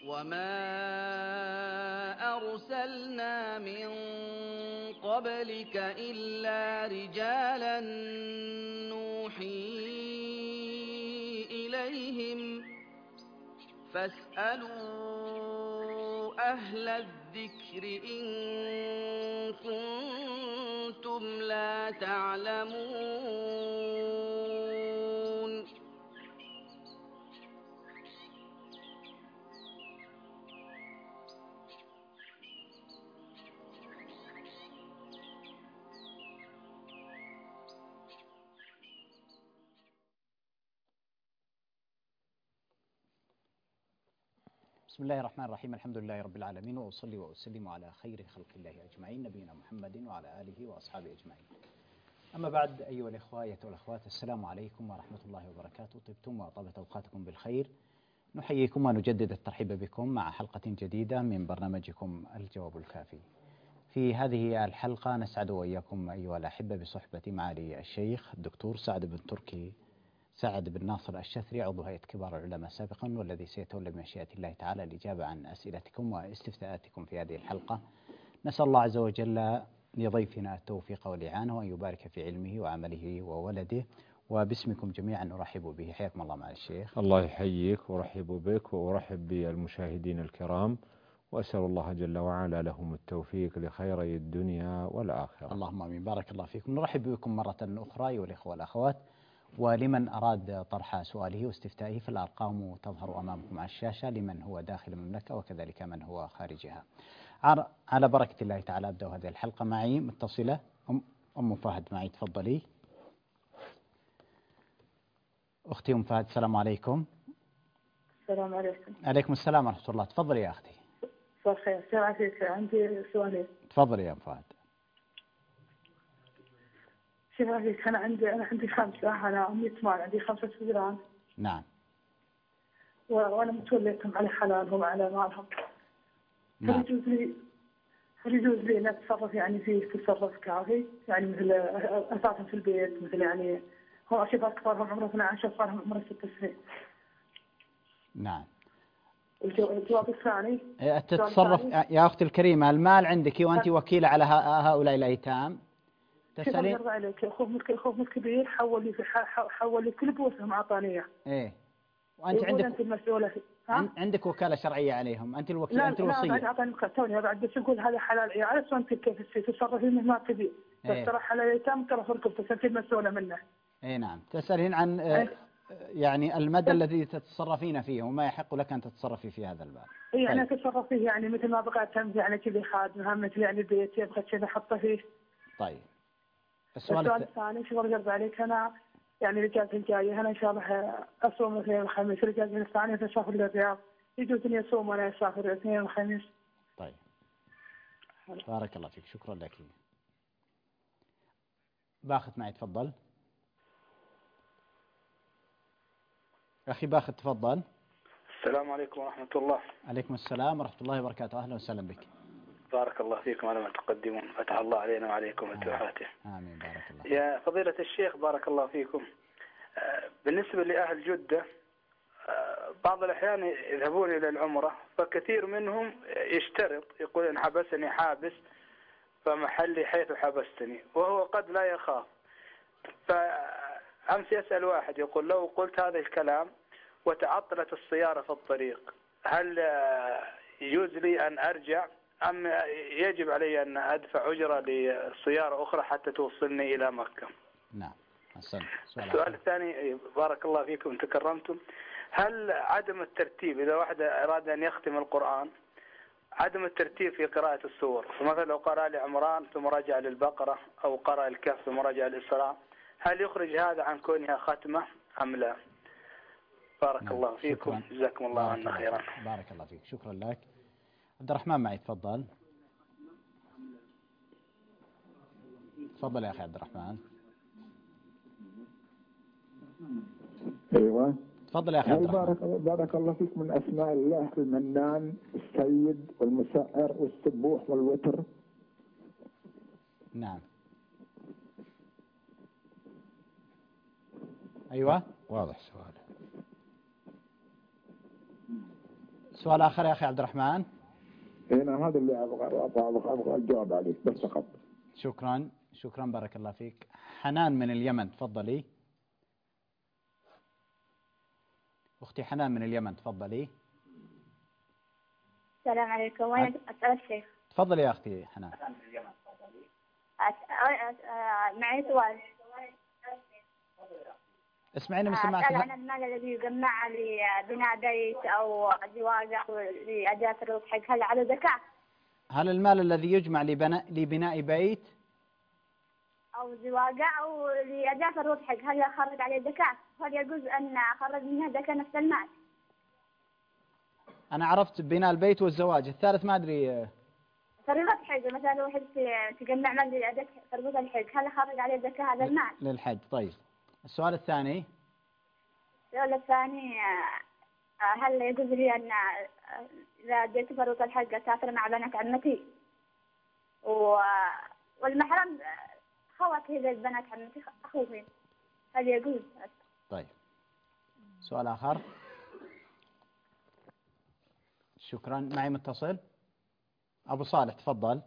وما أرسلنا من قبلك إلا رجالا نوحي إليهم فاسألوا أهل الذكر إن كنتم لا تعلمون. بسم الله الرحمن الرحيم. الحمد لله رب العالمين، وأصلي وأسلم على خير خلق الله أجمعين، نبينا محمد وعلى آله وأصحابه أجمعين. أما بعد، أيها الإخوة أيها الأخوات، السلام عليكم ورحمة الله وبركاته. طبتم وطابت أوقاتكم بالخير. نحييكم ونجدد الترحيب بكم مع حلقة جديدة من برنامجكم الجواب الكافي. في هذه الحلقة نسعد وإياكم أيها الأحبة بصحبة معالي الشيخ الدكتور سعد بن ناصر الشثري، عضو هيئة كبار العلماء سابقا، والذي سيتولى بمشيئة الله تعالى الإجابة عن أسئلتكم واستفتاءاتكم في هذه الحلقة. نسأل الله عز وجل لضيفنا التوفيق والإعانة، وأن يبارك في علمه وعمله وولده. وباسمكم جميعا نرحب به. حياكم الله مع الشيخ. الله يحييك وأرحب بك وأرحب بالمشاهدين الكرام، وأسأل الله جل وعلا لهم التوفيق لخيري الدنيا والآخرة. اللهم آمين. بارك الله فيكم. نرحب بكم مرة أخرى أيها الإخوة والأخوات. ولمن أراد طرح سؤاله واستفتائه فالأرقام تظهر أمامكم على الشاشة لمن هو داخل المملكة وكذلك من هو خارجها. على بركة الله تعالى أبدأ هذه الحلقة. معي متصلة أم فهد، معي تفضلي. أختي أم فهد، السلام عليكم. السلام عليكم. عليكم السلام ورحمة الله. تفضلي يا أختي. مساء الخير. سمعتك، عندي سؤالين. تفضلي يا أم فهد. سمعتك، أنا عندي خمسة، أنا أمي تمام، عندي 5 جيران. نعم. وأنا متوليتهم على حلالهم على مالهم. نعم. هل يجوز لي أن أتصرف يعني في تصرف كافي، يعني مثل أساعدهم في البيت، مثل يعني هم أشبه كبارهم عمره 12 وصارهم عمره 6 سنين. نعم. الجواب الثاني، تتصرف يا أختي الكريمة، المال عندك وأنت وكيلة على هؤلاء الأيتام. تسألين الله عليك، أخوهم الكبير حول لي كل بوسهم أعطانيه. إيه. وأنت عندك أنت المسؤولة. عندك وكالة شرعية عليهم، أنت الوكيل، لا أنت الوصية. لا، أعطاني توني بعد، بس يقول هذا حلال عيال، وأنت كيف تتصرفين منه ما تبي. بس ترى حلال أيتام، ترى فرقة، بس أنت المسؤولة منه. إيه نعم. تسألين عن يعني المدى الذي تتصرفين فيه، وما يحق لك أن تتصرفي في هذا الباب. إيه يعني أتصرف فيه، يعني مثل ما بغيت تمزي يعني كذي خادمها، مثل يعني بيت يبغى كذا أحطه فيه. طيب. السؤال الثاني، شو برد عليك، أنا يعني الإجازة الجاية أنا إن شاء الله أصوم الاثنين والخميس، الإجازة الثانية أسافر للرياض، يجوز إني أصوم وأنا أسافر الاثنين والخميس. طيب. بارك الله فيك، شكرا لك. باخت معي تفضل. أخي باخت تفضل. السلام عليكم ورحمة الله. عليكم السلام ورحمة الله وبركاته. أهلا وسهلا بك. بارك الله فيكم على ما تقدمون، فتح الله علينا وعليكم وفتوحاته. آمين. بارك الله. يا فضيلة الشيخ بارك الله فيكم، بالنسبة لأهل جدة بعض الأحيان يذهبون إلى العمرة، فكثير منهم يشترط، يقول إن حبسني حابس فمحلي حيث حبستني، وهو قد لا يخاف. فأمس يسأل واحد يقول لو قلت هذا الكلام وتعطلت السيارة في الطريق، هل يجوز لي أن أرجع أم يجب علي أن أدفع أجرة لسيارة أخرى حتى توصلني إلى مكة؟ نعم. السؤال الثاني، بارك الله فيكم تكرمتم، هل عدم الترتيب إذا واحد أراد أن يختم القرآن، عدم الترتيب في قراءة السور، فمثلا لو قرأ لعمران ثم رجع للبقرة أو قرأ الكهف ثم رجع للإسراء، هل يخرج هذا عن كونها ختمة أم لا؟ بارك نعم. الله فيكم، جزاكم الله عنا خيرا. بارك الله فيك، شكرا لك. عبد الرحمن معي تفضل. تفضل يا أخي عبد الرحمن. أيوة تفضل يا أخي عبد الرحمن. بارك الله فيك، من أسماء الله المنان، السيد والمسعر والسبوح والوتر. نعم. أيوة. واضح سؤال آخر يا أخي عبد الرحمن. هنا هذا اللي أبغى الجواب عليه بس فقط. شكرا بارك الله فيك. حنان من اليمن تفضلي. أختي حنان من اليمن تفضلي. السلام عليكم. وين أسأل الشيخ؟ تفضلي يا أختي حنان. معي سؤال. اسمعيني من سماعتك. أسأل عن المال الذي يجمع لبناء بيت أو زواج أو لأداة الرزق، هل على زكاة؟ هل المال الذي يجمع لبناء بيت أو زواج أو لأداة الرزق هل أخرج عليه زكاة؟ هل يجوز أن أخرج منها زكاة نفس المال؟ أنا عرفت بناء البيت والزواج، الثالث ما أدري. فريضة الحج مثلا واحد تجمع مال لأداة فريضة الحج، هل أخرج عليه زكاة هذا المال؟ للحج. طيب السؤال الثاني. السؤال الثاني هل يجوز لي أن إذا أديت فريضة الحج أسافر مع بنات عمتي والمحرم خواتي زي البنات عمتي أخوهم، هل يجوز؟ طيب سؤال آخر. شكرا. معي متصل أبو صالح تفضل.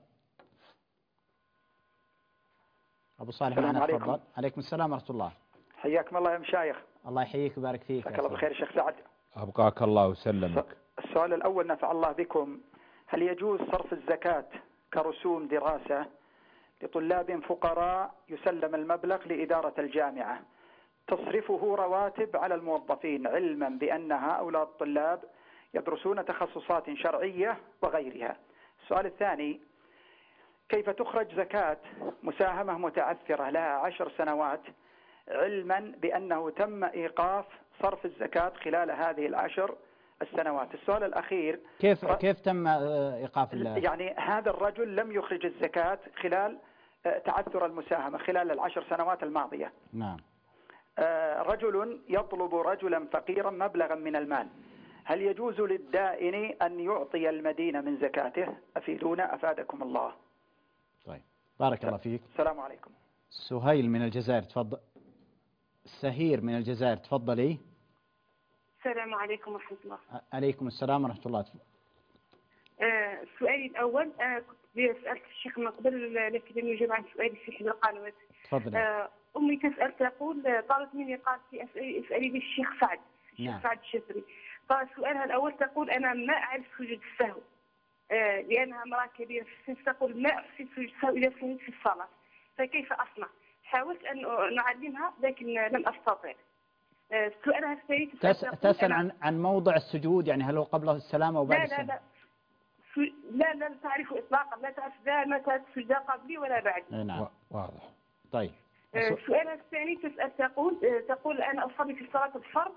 أبو صالح معنا تفضل. عليكم السلام ورحمة الله. حياكم الله يا مشايخ. الله يحييك ويبارك فيك. جزاك الله بخير شيخ سعد. أبقاك الله وسلمك. السؤال الأول نفع الله بكم، هل يجوز صرف الزكاة كرسوم دراسة لطلاب فقراء يسلم المبلغ لإدارة الجامعة تصرفه رواتب على الموظفين علما بأن هؤلاء الطلاب يدرسون تخصصات شرعية وغيرها؟ السؤال الثاني، كيف تخرج زكاة مساهمة متعثرة لها 10 سنوات علما بأنه تم إيقاف صرف الزكاة خلال هذه ال10 السنوات؟ السؤال الأخير، كيف تم إيقاف يعني هذا الرجل لم يخرج الزكاة خلال تعثر المساهمة خلال ال10 سنوات الماضية. نعم. رجل يطلب رجلا فقيرا مبلغا من المال، هل يجوز للدائن أن يعطي المدين من زكاته؟ أفيدونا أفادكم الله. طيب بارك الله فيك. السلام عليكم. سهيل من الجزائر تفضل. سهير من الجزائر تفضلي. السلام عليكم ورحمة الله. عليكم السلام ورحمة الله. سؤالي الأول، كنت سألت الشيخ من قبل لكن لم يجب عن سؤالي في إحدى القنوات. تفضلي. أمي تسأل تقول طالت مني قالت لي اسألي بالشيخ سعد. الشيخ سعد الشفري. فسؤالها الأول تقول أنا ما أعرف سجود السهو لأنها امرأة كبيرة في السن، تقول ما أحسن سجود السهو إذا كنت في الصلاة، فكيف أصنع؟ حاولت أن نعلمها لكن لم أستطع. سؤالها الثاني تسأل عن موضع السجود، يعني هل هو قبل السلام أو بعد السلام؟ لا تعرف إطلاقا، لا تعرف لا متى السجود قبلي ولا بعدي. نعم واضح. طيب سؤالها الثاني تسأل تقول أنا أصلي في صلاة الفرض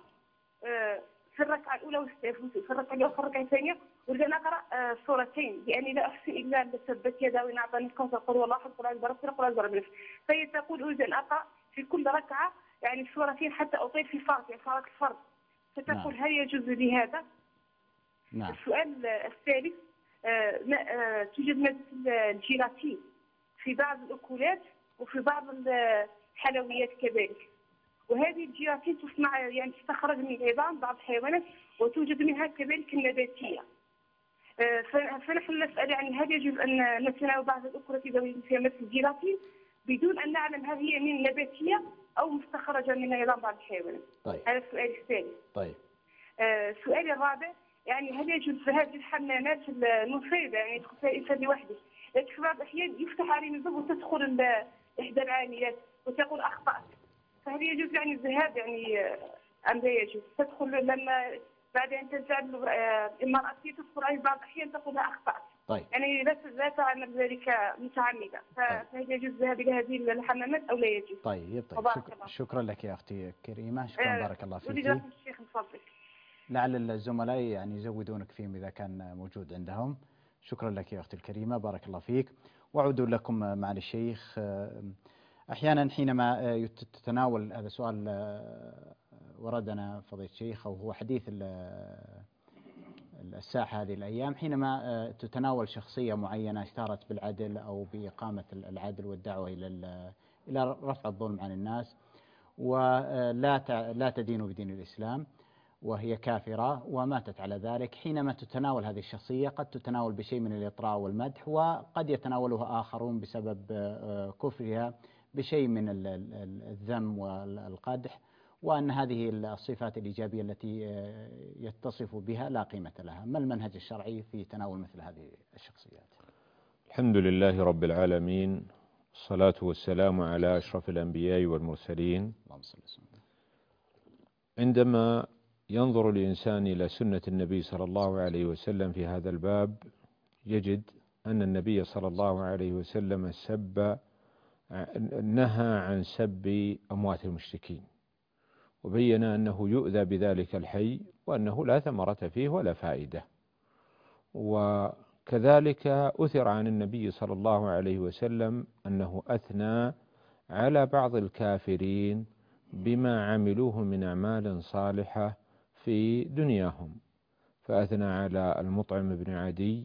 في الركعة الأولى في الركعة الأولى وفي الركعة الثانية أريد أن أقرأ سورتين لأني لا أحسن إلا تبت يدا وإن أعطاني الكوثر قل والله أحد قل أعوذ برب الفلق قل أعوذ برب الناس. فهي تقول أريد أن أقرأ في كل ركعة يعني سورتين حتى أطيل في فرض صلاة الفرض، فتقول هل يجوز لي هذا؟ نعم. السؤال الثالث، توجد مادة الجيلاتين في بعض الأكلات وفي بعض الحلويات كذلك، وهذه الجيلاتين تصنع يعني تستخرج من العظام بعض الحيوانات وتوجد منها كذلك النباتية. فنحن نسأل يعني هل يجوز أن نتناول بعض الأكلات إذا وجد فيها مادة الجيلاتين بدون أن نعلم هل هي من نباتية أو مستخرجة من عظام بعض الحيوانات؟ طيب. هذا السؤال الثالث. طيب. السؤال الرابع، يعني هل يجوز في هذه الحمامات المنفردة يعني يدخل فيها الإنسان لوحده، لكن في بعض الأحيان يفتح عليه الباب وتدخل إحدى العاملات وتقول أخطأت، فهل يجوز يعني الذهاب يعني أم لا يجوز؟ تدخل لما بعد أن تنزع المرأة تدخل عليه بعض الأحيان تقول أخطأت. طيب. يعني لا تعمل ذلك متعمدة، فهل يجوز الذهاب إلى هذه الحمامات أو لا يجوز؟ طيب. شكرا لك يا أختي كريمة. شكرا بارك الله فيك. أريد الشيخ نفضل. لعل الزملاء يعني يزودونك فيهم إذا كان موجود عندهم. شكرا لك يا أختي الكريمة بارك الله فيك. وأعود لكم معالي الشيخ. أحيانا حينما تتناول هذا سؤال وردنا فضيلة الشيخ أو هو حديث الساحة هذه الأيام، حينما تتناول شخصية معينة اشتهرت بالعدل أو بإقامة العدل والدعوة إلى رفع الظلم عن الناس ولا تدين بدين الإسلام، وهي كافرة وماتت على ذلك، حينما تتناول هذه الشخصية قد تتناول بشيء من الإطراء والمدح، وقد يتناولها آخرون بسبب كفرها بشيء من الذم والقدح، وأن هذه الصفات الإيجابية التي يتصف بها لا قيمة لها. ما المنهج الشرعي في تناول مثل هذه الشخصيات؟ الحمد لله رب العالمين، الصلاة والسلام على أشرف الأنبياء والمرسلين. عندما ينظر الإنسان إلى سنة النبي صلى الله عليه وسلم في هذا الباب يجد أن النبي صلى الله عليه وسلم نهى عن سب أموات المشركين، وبين أنه يؤذى بذلك الحي وأنه لا ثمرة فيه ولا فائدة. وكذلك أثر عن النبي صلى الله عليه وسلم أنه أثنى على بعض الكافرين بما عملوه من أعمال صالحة في دنياهم، فأثنى على المطعم بن عدي،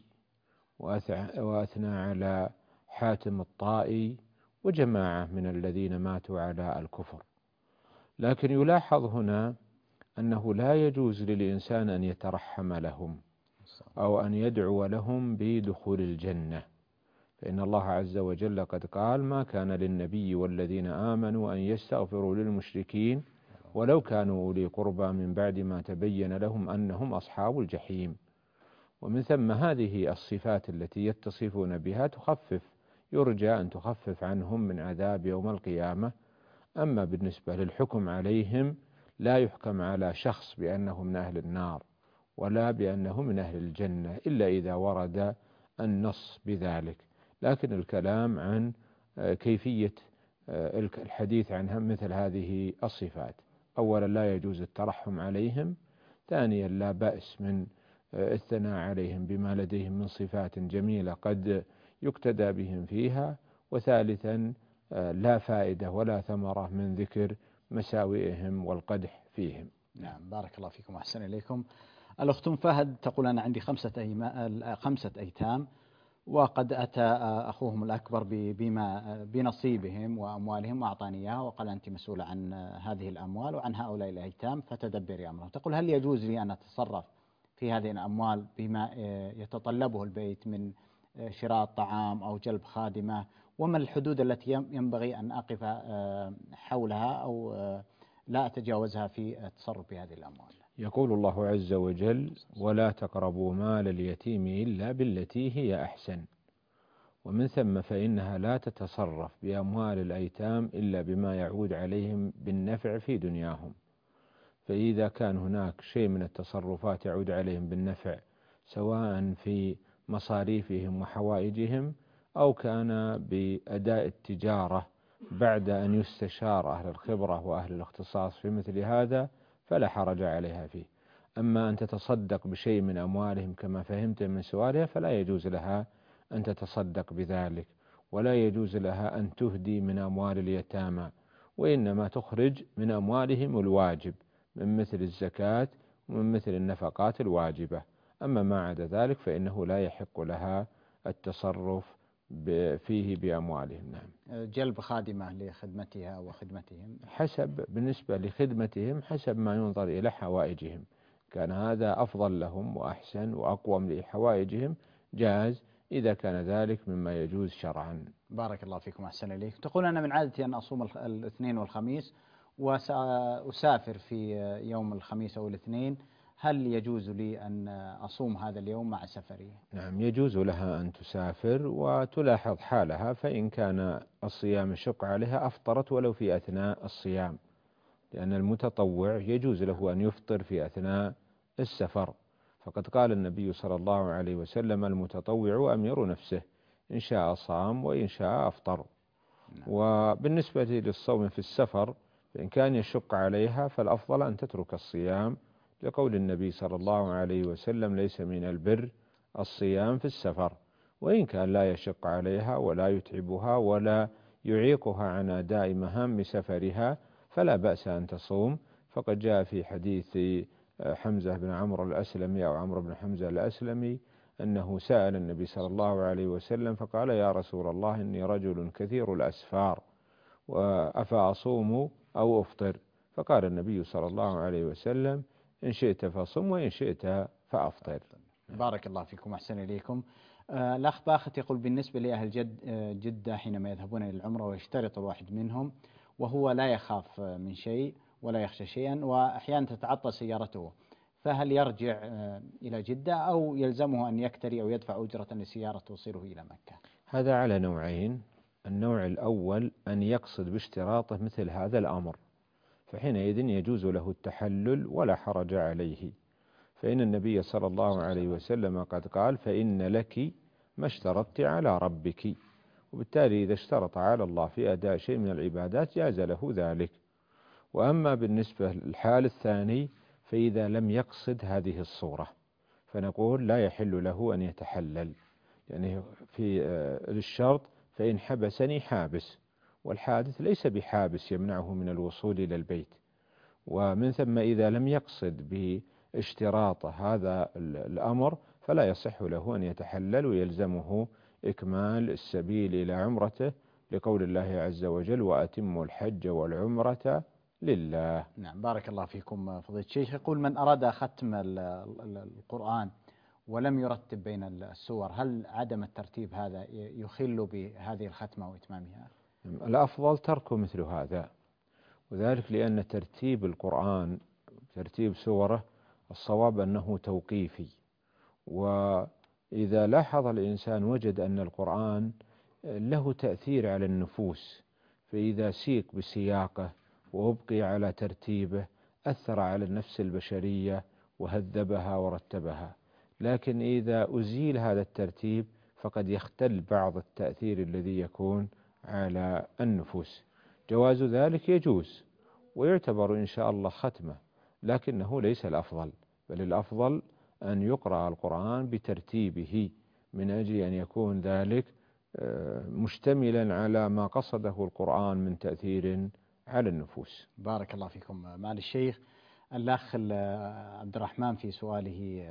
وأثنى على حاتم الطائي، وجماعة من الذين ماتوا على الكفر. لكن يلاحظ هنا أنه لا يجوز للإنسان أن يترحم لهم أو أن يدعو لهم بدخول الجنة، فإن الله عز وجل قد قال: ما كان للنبي والذين آمنوا أن يستغفروا للمشركين ولو كانوا أولي قربى من بعد ما تبين لهم أنهم أصحاب الجحيم. ومن ثم هذه الصفات التي يتصفون بها يرجى أن تخفف عنهم من عذاب يوم القيامة. أما بالنسبة للحكم عليهم لا يحكم على شخص بأنه من أهل النار ولا بأنه من أهل الجنة إلا إذا ورد النص بذلك، لكن الكلام عن كيفية الحديث عن مثل هذه الصفات. أولا لا يجوز الترحم عليهم، ثانيا لا بأس من الثناء عليهم بما لديهم من صفات جميلة قد يقتدى بهم فيها، وثالثا لا فائدة ولا ثمرة من ذكر مساوئهم والقدح فيهم. نعم، بارك الله فيكم وأحسن إليكم. الأخت فهد تقول: أنا عندي 5 أيتام، وقد أتى أخوهم الأكبر بنصيبهم وأموالهم وأعطاني إياها وقال: أنت مسؤولة عن هذه الأموال وعن هؤلاء الأيتام فتدبري أمرهم. تقول: هل يجوز لي أن أتصرف في هذه الأموال بما يتطلبه البيت من شراء الطعام أو جلب خادمة؟ وما الحدود التي ينبغي أن أقف حولها أو لا أتجاوزها في التصرف بهذه الأموال؟ يقول الله عز وجل: ولا تقربوا مال اليتيم إلا بالتي هي أحسن. ومن ثم فإنها لا تتصرف بأموال الأيتام إلا بما يعود عليهم بالنفع في دنياهم. فإذا كان هناك شيء من التصرفات يعود عليهم بالنفع سواء في مصاريفهم وحوائجهم أو كان بأداء التجارة بعد أن يستشار أهل الخبرة وأهل الاختصاص في مثل هذا فلا حرج عليها فيه. أما أن تتصدق بشيء من أموالهم كما فهمت من سؤالها فلا يجوز لها أن تتصدق بذلك، ولا يجوز لها أن تهدي من أموال اليتامى، وإنما تخرج من أموالهم الواجب من مثل الزكاة ومن مثل النفقات الواجبة. أما ما عدا ذلك فإنه لا يحق لها التصرف فيه بأموالهم. نعم. جلب خادمة لخدمتها وخدمتهم بالنسبة لخدمتهم حسب ما ينظر إلى حوائجهم، كان هذا أفضل لهم وأحسن وأقوم لحوائجهم جاز إذا كان ذلك مما يجوز شرعا. بارك الله فيكم وأحسن إليك. تقول: أنا من عادتي أن أصوم الاثنين والخميس وسأسافر في يوم الخميس أو الاثنين، هل يجوز لي أن أصوم هذا اليوم مع سفري؟ نعم، يجوز لها أن تسافر وتلاحظ حالها، فإن كان الصيام يشق عليها أفطرت ولو في أثناء الصيام، لأن المتطوع يجوز له أن يفطر في أثناء السفر، فقد قال النبي صلى الله عليه وسلم: المتطوع أمير نفسه، إن شاء صام وإن شاء أفطر. وبالنسبة للصوم في السفر فإن كان يشق عليها فالأفضل أن تترك الصيام، لقول النبي صلى الله عليه وسلم: ليس من البر الصيام في السفر. وإن كان لا يشق عليها ولا يتعبها ولا يعيقها عن أداء مهام سفرها فلا بأس أن تصوم، فقد جاء في حديث حمزة بن عمرو الأسلمي أو عمرو بن حمزة الأسلمي أنه سأل النبي صلى الله عليه وسلم فقال: يا رسول الله، إني رجل كثير الأسفار أفأصوم أو أفطر؟ فقال النبي صلى الله عليه وسلم: إن شئت فصم وإن شئت فأفطر. بارك الله فيكم وأحسن إليكم. الأخ باخت يقول بالنسبة لأهل جدة حينما يذهبون إلى العمرة ويشترط الواحد منهم وهو لا يخاف من شيء ولا يخشى شيئا وأحيانا تتعطل سيارته، فهل يرجع إلى جدة أو يلزمه أن يكتري أو يدفع أجرة لسيارة توصله إلى مكة؟ هذا على نوعين. النوع الأول أن يقصد باشتراطه مثل هذا الأمر، فحينئذ يجوز له التحلل ولا حرج عليه، فإن النبي صلى الله عليه وسلم قد قال: فإن لك ما اشترطت على ربك. وبالتالي إذا اشترط على الله في أداء شيء من العبادات جاز له ذلك. وأما بالنسبة للحال الثاني فإذا لم يقصد هذه الصورة فنقول لا يحل له أن يتحلل، يعني في الشرط فإن حبسني حابس، والحادث ليس بحابس يمنعه من الوصول إلى البيت. ومن ثم إذا لم يقصد باشتراط هذا الأمر فلا يصح له أن يتحلل ويلزمه إكمال السبيل إلى عمرته، لقول الله عز وجل: وأتموا الحج والعمرة لله. نعم بارك الله فيكم فضيلة الشيخ. يقول من أراد ختم القرآن ولم يرتب بين السور، هل عدم الترتيب هذا يخل بهذه الختمة وإتمامها؟ الأفضل ترك مثل هذا، وذلك لأن ترتيب القرآن ترتيب سوره الصواب أنه توقيفي، وإذا لاحظ الإنسان وجد أن القرآن له تأثير على النفوس، فإذا سيق بسياقه وأبقي على ترتيبه أثر على النفس البشرية وهذبها ورتبها. لكن إذا أزيل هذا الترتيب فقد يختل بعض التأثير الذي يكون على النفوس. جواز ذلك يجوز ويعتبر إن شاء الله ختمة، لكنه ليس الأفضل، بل الأفضل أن يقرأ القرآن بترتيبه من أجل أن يكون ذلك مشتملا على ما قصده القرآن من تأثير على النفوس. بارك الله فيكم معالي الشيخ. الأخ عبد الرحمن في سؤاله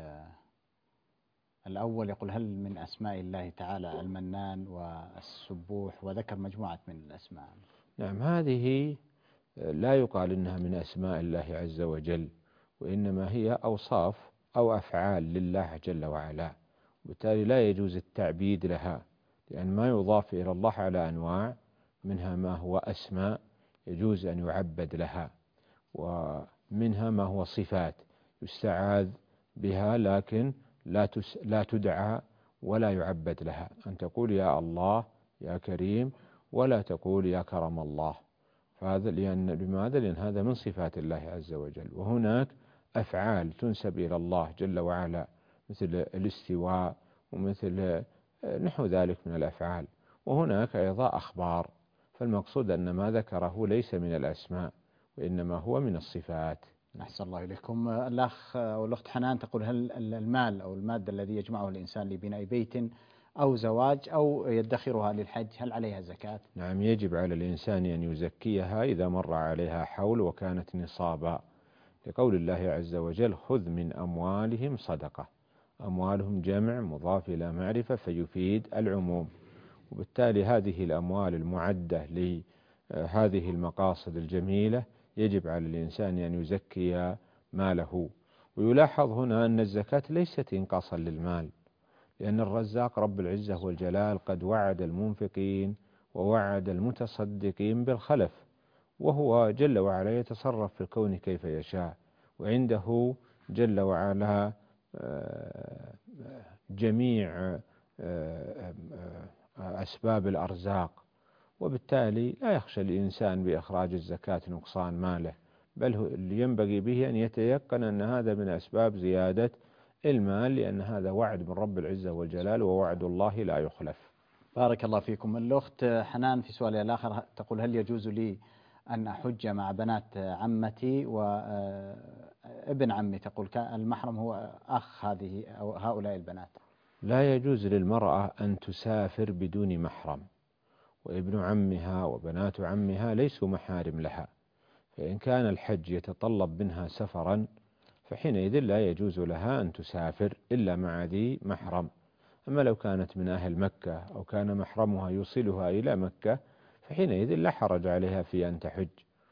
الأول يقول: هل من أسماء الله تعالى المنان والسبوح؟ وذكر مجموعة من الأسماء. نعم، هذه لا يقال إنها من أسماء الله عز وجل، وإنما هي أوصاف أو أفعال لله جل وعلا، وبالتالي لا يجوز التعبيد لها، لأن ما يضاف إلى الله على أنواع، منها ما هو أسماء يجوز أن يعبد لها، ومنها ما هو صفات يستعاذ بها لكن لا تدعى ولا يعبد لها، أن تقول يا الله يا كريم ولا تقول يا كرم الله. فهذا لماذا؟ لأن هذا من صفات الله عز وجل. وهناك أفعال تنسب إلى الله جل وعلا مثل الاستواء ومثل نحو ذلك من الأفعال، وهناك أيضا أخبار. فالمقصود أن ما ذكره ليس من الأسماء وإنما هو من الصفات. أحسن الله إليكم. الأخ أو الأخت حنان تقول: هل المال أو المادة الذي يجمعه الإنسان لبناء بيت أو زواج أو يدخرها للحج هل عليها زكاة؟ نعم، يجب على الإنسان أن يزكيها إذا مر عليها حول وكانت نصابا، لقول الله عز وجل: خذ من أموالهم صدقة. أموالهم جمع مضاف إلى معرفة فيفيد العموم، وبالتالي هذه الأموال المعدة لهذه المقاصد الجميلة يجب على الإنسان أن يزكي ماله. ويلاحظ هنا أن الزكاة ليست إنقاصا للمال، لأن الرزاق رب العزة والجلال قد وعد المنفقين ووعد المتصدقين بالخلف، وهو جل وعلا يتصرف في الكون كيف يشاء، وعنده جل وعلا جميع أسباب الأرزاق، وبالتالي لا يخشى الإنسان بإخراج الزكاة نقصان ماله، بل ينبغي به أن يتيقن أن هذا من أسباب زيادة المال، لأن هذا وعد من رب العزة والجلال ووعد الله لا يخلف. بارك الله فيكم. الأخت حنان في سؤالها الآخر تقول: هل يجوز لي أن أحج مع بنات عمتي وابن عمي؟ تقول المحرم هو أخ هذه أو هؤلاء البنات. لا يجوز للمرأة أن تسافر بدون محرم، وابن عمها وبنات عمها ليسوا محارم لها، فإن كان الحج يتطلب منها سفرا فحينئذ لا يجوز لها أن تسافر إلا مع ذي محرم. أما لو كانت من أهل مكة أو كان محرمها يوصلها إلى مكة فحينئذ لا حرج عليها في أن تحج.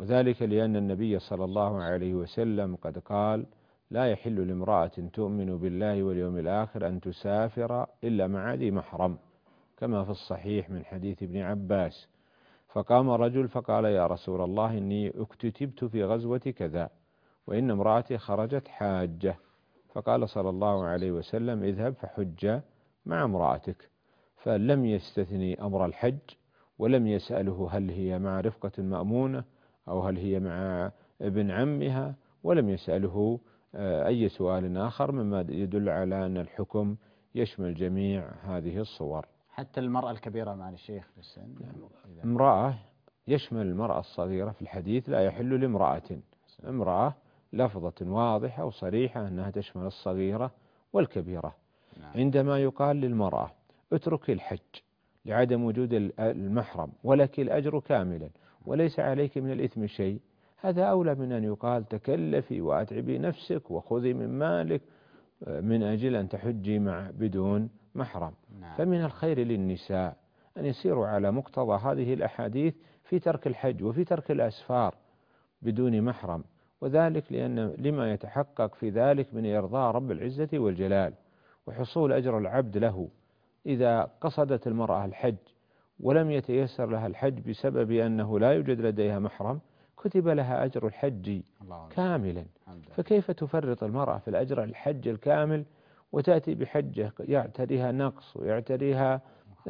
وذلك لأن النبي صلى الله عليه وسلم قد قال: لا يحل لامرأة تؤمن بالله واليوم الآخر أن تسافر إلا مع ذي محرم، كما في الصحيح من حديث ابن عباس. فقام رجل فقال: يا رسول الله، إني اكتتبت في غزوة كذا، وإن امرأتي خرجت حاجة. فقال صلى الله عليه وسلم: اذهب فحج مع امرأتك. فلم يستثني أمر الحج، ولم يسأله هل هي مع رفقة مأمونة أو هل هي مع ابن عمها، ولم يسأله أي سؤال آخر مما يدل على أن الحكم يشمل جميع هذه الصور. حتى المرأة الكبيرة مع الشيخ في السن. امرأة يشمل المرأة الصغيرة في الحديث: لا يحل لامرأة. امرأة لفظة واضحة وصريحة أنها تشمل الصغيرة والكبيرة. عندما يقال للمرأة اترك الحج لعدم وجود المحرم ولك الأجر كاملا وليس عليك من الإثم شيء، هذا أولى من أن يقال تكلفي وأتعبي نفسك وخذي من مالك من أجل أن تحجي بدون محرم. فمن الخير للنساء أن يسيروا على مقتضى هذه الأحاديث في ترك الحج وفي ترك الأسفار بدون محرم، وذلك لما يتحقق في ذلك من إرضاء رب العزة والجلال وحصول أجر العبد له. إذا قصدت المرأة الحج ولم يتيسر لها الحج بسبب أنه لا يوجد لديها محرم، كتب لها أجر الحج كاملا. فكيف تفرط المرأة في الأجر الحج الكامل وتأتي بحجة يعتريها نقص ويعتريها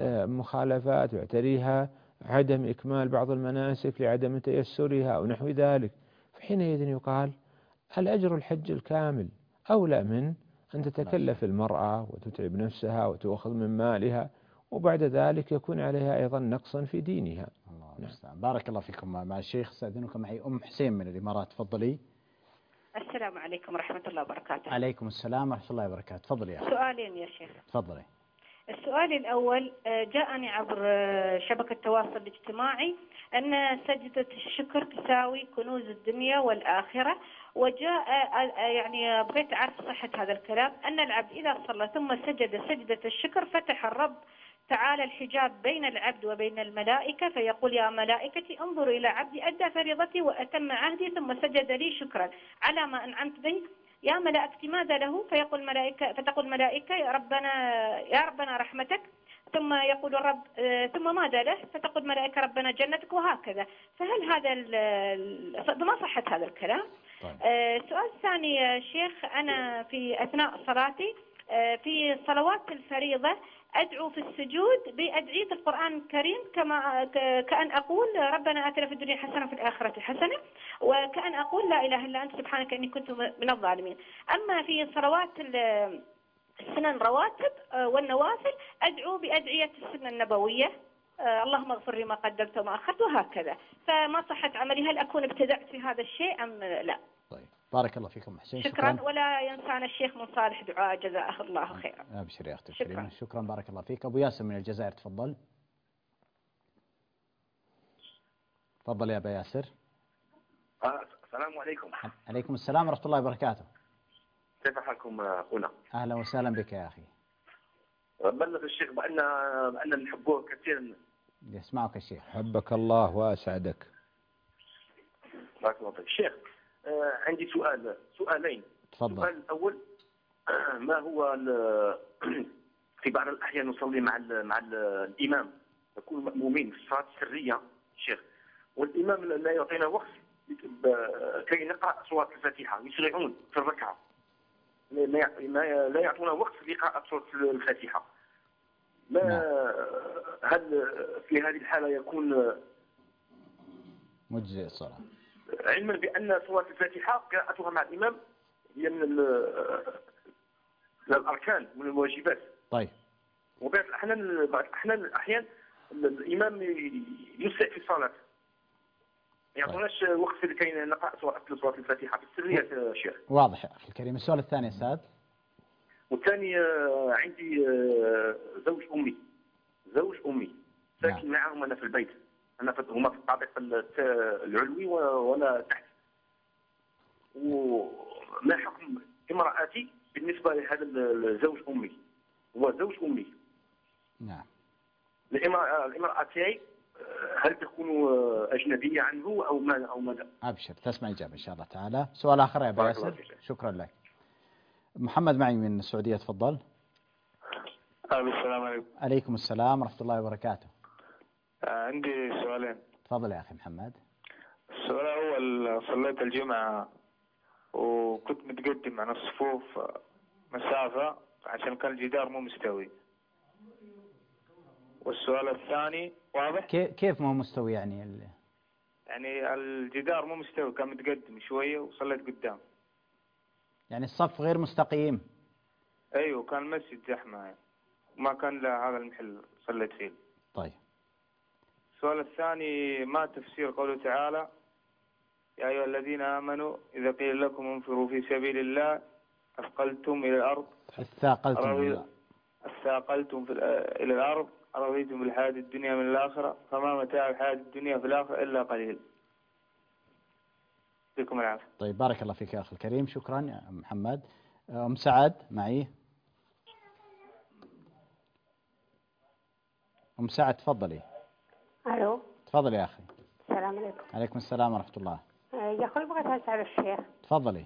مخالفات ويعتريها عدم إكمال بعض المناسك لعدم تيسرها أو نحو ذلك؟ فحينئذ يقال الأجر الحج الكامل أولى من أن تتكلف المرأة وتتعب نفسها وتأخذ من مالها وبعد ذلك يكون عليها أيضا نقصا في دينها. بارك الله فيكم. مع الشيخ استأذنكم معي أم حسين من الإمارات، تفضلي. السلام عليكم ورحمة الله وبركاته. عليكم السلام ورحمة الله وبركاته. تفضلي يا أخي. سؤالين يا شيخ. تفضلي. السؤال الأول، جاءني عبر شبكة التواصل الاجتماعي أن سجدة الشكر تساوي كنوز الدنيا والآخرة، وجاء يعني بغيت أعرف صحة هذا الكلام، أن العبد إذا صلى ثم سجد سجدة الشكر فتح الرب تعالى الحجاب بين العبد وبين الملائكة، فيقول: يا ملائكتي انظروا إلى عبدي أدى فريضتي وأتم عهدي ثم سجد لي شكرا على ما أنعمت به، يا ملائكتي ماذا له؟ فتقول ملائكة يا ربنا رحمتك، ثم يقول الرب ثم ماذا له؟ فتقول ملائكة ربنا جنتك، وهكذا. فهل هذا ما صحة هذا الكلام؟ طيب. السؤال الثاني يا شيخ، أنا في أثناء صلاتي في صلوات الفريضة أدعو في السجود بأدعية القرآن الكريم كأن أقول ربنا آتنا في الدنيا حسنة وفي الآخرة حسنة، وكأن أقول لا إله إلا أنت سبحانك إني كنت من الظالمين. أما في صلوات السنن رواتب والنوافل أدعو بأدعية السنة النبوية، اللهم اغفر لي ما قدمت وما أخرت وهكذا. فما صحة عملي؟ هل أكون ابتدعت في هذا الشيء أم لا؟ طيب، بارك الله فيكم حسين. شكرا. ولا ينسانا الشيخ من صالح دعاء، جزاه الله خيرا. أبشر يا أختي الكريمة. شكرا بارك الله فيك. أبو ياسر من الجزائر، تفضل. تفضل يا أبا ياسر. السلام عليكم. عليكم السلام ورحمة الله وبركاته. كيف حالكم أخونا؟ أهلا وسهلا بك يا أخي. بلغ الشيخ بأن نحبه كثيرا. يسمعك الشيخ. حبك الله وأسعدك. بارك الله فيك. الشيخ عندي سؤالين. تفضل. السؤال الأول، ما هو في بعض الأحيان نصلي مع الإمام، نكون مأمومين في الصلاة السرية شيخ، والإمام لا يعطينا وقت كي نقرأ سورة الفاتحة، يسرعون في الركعة، لا يعطونا وقت لقراءة سورة الفاتحة. هل في هذه الحالة يكون مجزئ الصلاة؟ علما بأن سورة الفاتحة قراءتها مع الإمام هي من الأركان، من الواجبات. طيب. وبعض الأحيان الإمام يسرع في الصلاة، ما يعطوناش وقت لكي نقرأ سورة الفاتحة في السرية يا شيخ. واضح يا أخي الكريم. السؤال الثاني يا سعد. والثاني، عندي زوج أمي ساكن معهم أنا في البيت، هما في الطابق العلوي ولا تحت. وما حكم امرأتي بالنسبة لهذا الزوج أمي؟ هو زوج أمي. نعم. الامرأة تاعي هل تكون أجنبية عنه أو ماذا؟ أبشر تسمع إجابة إن شاء الله تعالى. سؤال آخر يا أبو ياسر. شكرا لك. محمد معي من السعودية، تفضل. السلام عليكم. عليكم السلام ورحمة الله وبركاته. عندي سؤالين. تفضل يا أخي محمد. السؤال الأول، صليت الجمعة وكنت متقدم عن الصفوف مسافة عشان كان الجدار مو مستوي. والسؤال الثاني واضح؟ كيف مو مستوي يعني يعني الجدار مو مستوي، كان متقدم شوية وصليت قدام. يعني الصف غير مستقيم. أيوه، كان المسجد زحمة وما كان له هذا المحل صليت فيه. طيب. السؤال الثاني، ما تفسير قوله تعالى: يا أيها الذين آمنوا إذا قيل لكم انفروا في سبيل الله أثقلتم إلى الأرض أثقلتم إلى الأرض أرضيتم بالحياة الدنيا من الآخرة فما متاع الحياة الدنيا في الآخرة إلا قليل. يعطيكم العافية. طيب بارك الله فيك يا أخي الكريم، شكرا يا محمد. أم سعد معي. أم سعد تفضلي. ألو. تفضلي يا أخي. السلام عليكم. عليكم السلام ورحمة الله. يا أخوي بغيت أسأل الشيخ. تفضلي.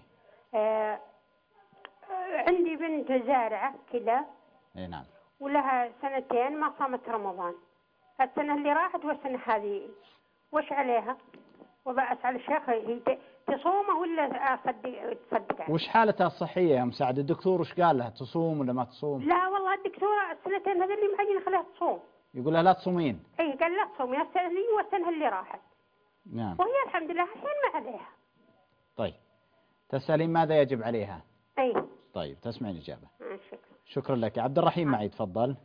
عندي بنت زارعة كذا. إيه نعم. ولها 2 ما صامت رمضان. السنة اللي راحت والسنة هذه وش عليها؟ وبأسأل الشيخ هي تصومه ولا تصدق عليه؟ وش حالتها الصحية يا أم سعد؟ الدكتور وش قال لها، تصوم ولا ما تصوم؟ لا والله الدكتور 2 هذا اللي معين خليها تصوم. يقول لها لا تصومين. اي قال لا تصومي السنة اللي والسنة اللي راحت. نعم. وهي الحمد لله الحين ما عليها. طيب تسألين ماذا يجب عليها؟ اي. طيب تسمعين إجابة. شكرا. شكرا لك. عبد الرحيم معي، تفضل.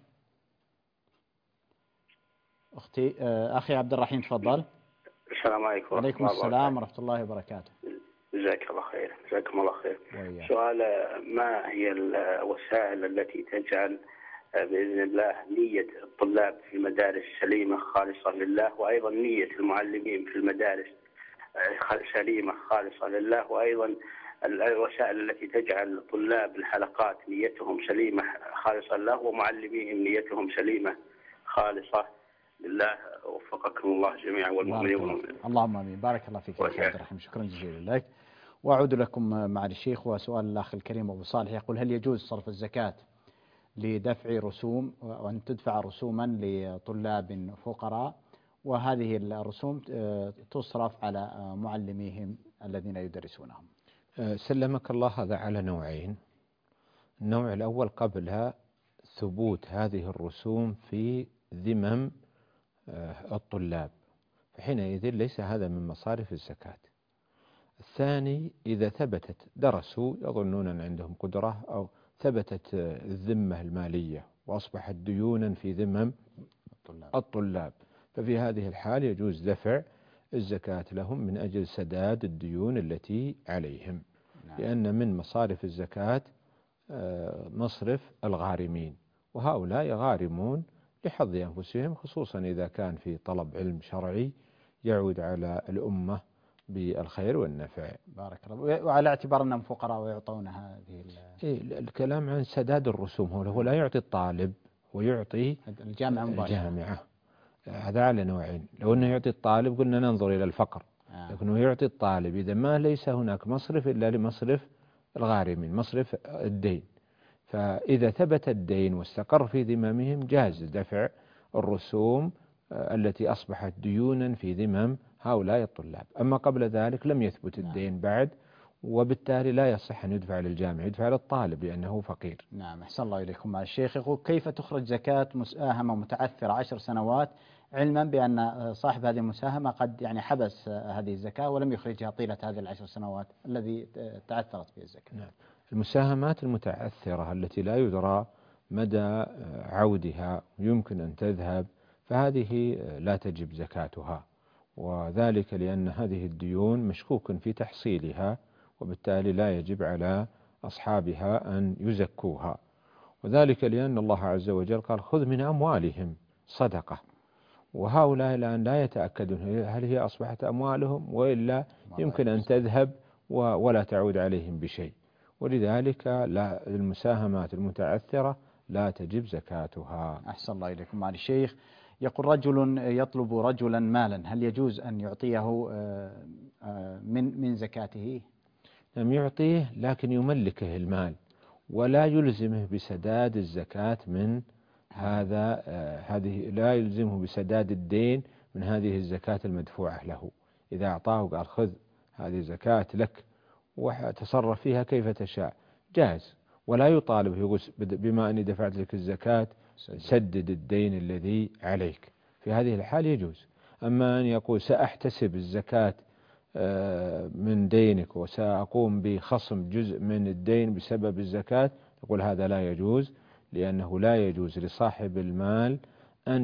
أختي أخي عبد الرحيم تفضل. السلام عليكم. وعليكم السلام ورحمة الله وبركاته. جزاك الله خير. جزاكم الله خير. وياك. سؤال، ما هي الوسائل التي تجعل بإذن الله نية الطلاب في المدارس سليمة خالصة لله، وأيضا نية المعلمين في المدارس سليمة خالصة لله، وأيضا الوسائل التي تجعل طلاب الحلقات نيتهم سليمة خالصة لله ومعلميهم نيتهم سليمة خالصة لله. وفقكم الله جميعا والمؤمنين والمؤمنات. اللهم امين. بارك الله فيك يا عبد الرحيم، شكرا جزيلا لك. واعود لكم مع الشيخ. وسؤال الاخ الكريم ابو صالح يقول: هل يجوز صرف الزكاة لدفع رسوم، وان تدفع رسوما لطلاب فقراء، وهذه الرسوم تصرف على معلميهم الذين يدرسونهم؟ سلمك الله، هذا على نوعين. النوع الأول قبلها ثبوت هذه الرسوم في ذمم الطلاب، فحينئذ ليس هذا من مصارف الزكاة. الثاني إذا ثبتت درسوا يظنون أن عندهم قدرة، أو ثبتت الذمة المالية وأصبحت ديونا في ذمم الطلاب، ففي هذه الحال يجوز دفع الزكاة لهم من أجل سداد الديون التي عليهم. لأن من مصارف الزكاة مصرف الغارمين، وهؤلاء غارمون لحظ أنفسهم، خصوصا إذا كان في طلب علم شرعي يعود على الأمة بالخير والنفع. بارك الله. وعلى اعتبار أنهم فقراء ويعطون هذه الكلام عن سداد الرسوم، هو لا يعطي الطالب ويعطي الجامعة. هذا على نوعين. لو أنه يعطي الطالب قلنا ننظر إلى الفقر، لكنه يعطي الطالب إذا ما ليس هناك مصرف إلا لمصرف الغارمين، مصرف الدين. فإذا ثبت الدين واستقر في ذممهم جاز دفع الرسوم التي أصبحت ديونا في ذمم هؤلاء الطلاب. أما قبل ذلك لم يثبت الدين بعد، وبالتالي لا يصح أن يدفع للجامع، يدفع للطالب لأنه فقير. نعم. أحسن الله إليكم. مع الشيخ يقول: كيف تخرج زكاة مساهمة متعثرة 10 سنوات، علما بأن صاحب هذه المساهمة قد حبس هذه الزكاة ولم يخرجها طيلة هذه ال10 سنوات الذي تعثرت فيها الزكاة؟ نعم. المساهمات المتعثرة التي لا يدرى مدى عودها يمكن أن تذهب، فهذه لا تجب زكاتها، وذلك لأن هذه الديون مشكوك في تحصيلها، وبالتالي لا يجب على أصحابها أن يزكوها. وذلك لأن الله عز وجل قال: خذ من أموالهم صدقة، وهؤلاء الآن لا يتأكدون هل هي أصبحت أموالهم وإلا يمكن أن تذهب ولا تعود عليهم بشيء. ولذلك المساهمات المتعثرة لا تجب زكاتها. أحسن الله إليكم. مع الشيخ يقول رجل يطلب رجلا مالا، هل يجوز أن يعطيه من زكاته؟ لم يعطيه، لكن يملكه المال ولا يلزمه بسداد الزكاة من هذه لا يلزمه بسداد الدين من هذه الزكاة المدفوعة له. إذا أعطاه قال خذ هذه زكاة لك وتصرف فيها كيف تشاء جاز، ولا يطالب يقول بما أني دفعت لك الزكاة سدد الدين الذي عليك. في هذه الحال يجوز. أما أن يقول سأحتسب الزكاة من دينك وسأقوم بخصم جزء من الدين بسبب الزكاة، يقول هذا لا يجوز، لأنه لا يجوز لصاحب المال أن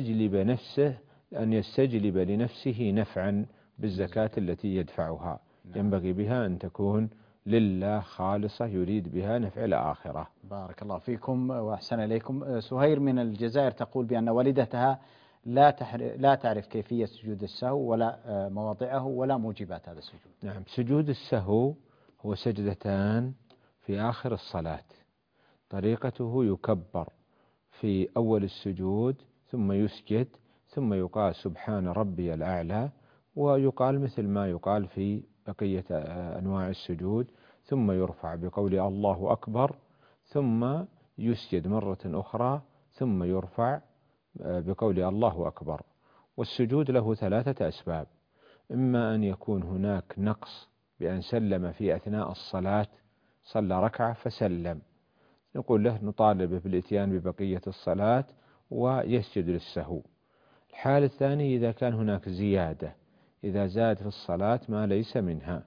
يستجلب لنفسه نفعا بالزكاة التي يدفعها. ينبغي بها أن تكون لله خالصة يريد بها نفع الآخرة. بارك الله فيكم وأحسن إليكم. سهير من الجزائر تقول بأن والدتها لا تعرف كيفية سجود السهو ولا مواضعه ولا موجبات هذا السجود. نعم، سجود السهو هو سجدتان في آخر الصلاة. طريقته يكبر في أول السجود ثم يسجد ثم يقال سبحان ربي الأعلى، ويقال مثل ما يقال في بقية أنواع السجود، ثم يرفع بقول الله أكبر ثم يسجد مرة أخرى ثم يرفع بقول الله أكبر. والسجود له 3 أسباب: إما أن يكون هناك نقص بأن سلم في أثناء الصلاة، صلى ركعة فسلم، نقول له نطالبه بالإتيان ببقية الصلاة ويسجد للسهو. الحال الثاني إذا كان هناك زيادة، إذا زاد في الصلاة ما ليس منها،